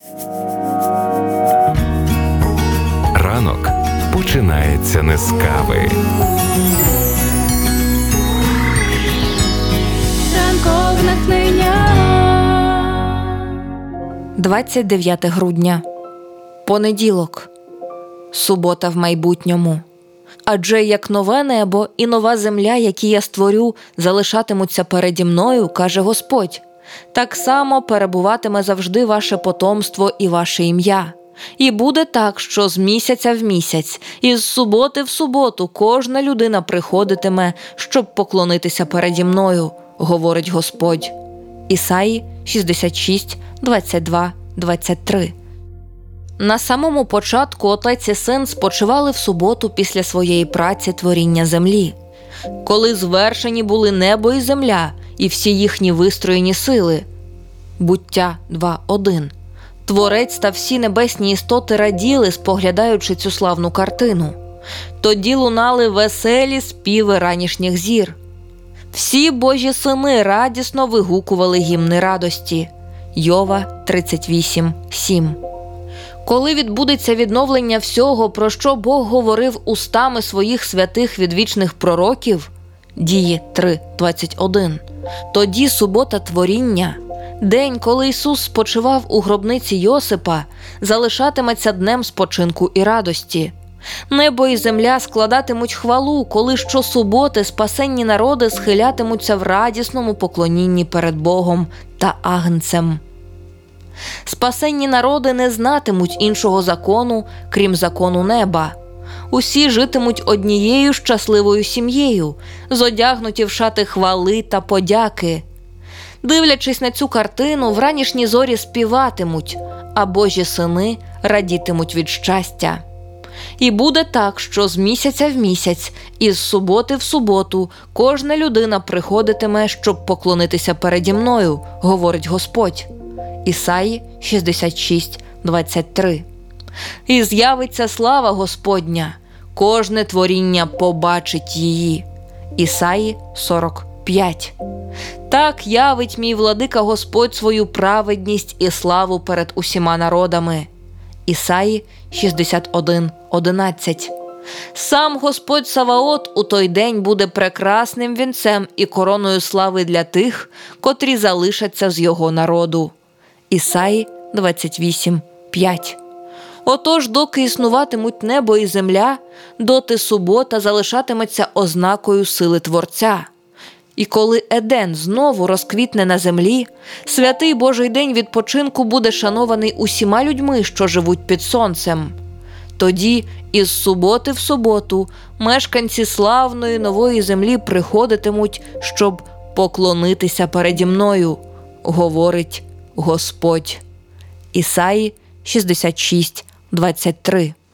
Ранок починається не з кави. Ранкове натхнення. 29 грудня. Понеділок. Субота в майбутньому. Адже як нове небо і нова земля, які я створю, залишатимуться переді мною, каже Господь, так само перебуватиме завжди ваше потомство і ваше ім'я. І буде так, що з місяця в місяць, і з суботи в суботу кожна людина приходитиме, щоб поклонитися переді мною, говорить Господь. Ісаї 66, 22, 23. На самому початку Отець і Син спочивали в суботу після своєї праці творіння землі. Коли звершені були небо і земля, і всі їхні вистроєні сили. Буття 2.1. Творець та всі небесні істоти раділи, споглядаючи цю славну картину. Тоді лунали веселі співи ранішніх зір. Всі Божі сини радісно вигукували гімни радості. Йова 38.7. Коли відбудеться відновлення всього, про що Бог говорив устами своїх святих відвічних пророків, Дії 3.21, тоді субота творіння, день, коли Ісус спочивав у гробниці Йосипа, залишатиметься днем спочинку і радості. Небо і земля складатимуть хвалу, коли щосуботи спасенні народи схилятимуться в радісному поклонінні перед Богом та Агнцем. Спасенні народи не знатимуть іншого закону, крім закону неба. Усі житимуть однією щасливою сім'єю, зодягнуті в шати хвали та подяки. Дивлячись на цю картину, вранішні зорі співатимуть, а Божі сини радітимуть від щастя. І буде так, що з місяця в місяць, і з суботи в суботу кожна людина приходитиме, щоб поклонитися переді мною, говорить Господь. Ісаї 66, 23. І з'явиться слава Господня, кожне творіння побачить її. Ісаї 45. Так явить мій владика Господь свою праведність і славу перед усіма народами. Ісаї 61, 11. Сам Господь Саваот у той день буде прекрасним вінцем і короною слави для тих, котрі залишаться з його народу. Ісаї 28, 5. Отож, доки існуватимуть небо і земля, доти субота залишатиметься ознакою сили Творця. І коли Еден знову розквітне на землі, святий Божий день відпочинку буде шанований усіма людьми, що живуть під сонцем. Тоді із суботи в суботу мешканці славної нової землі приходитимуть, щоб поклонитися переді мною, говорить Господь. Ісаї 66, 23.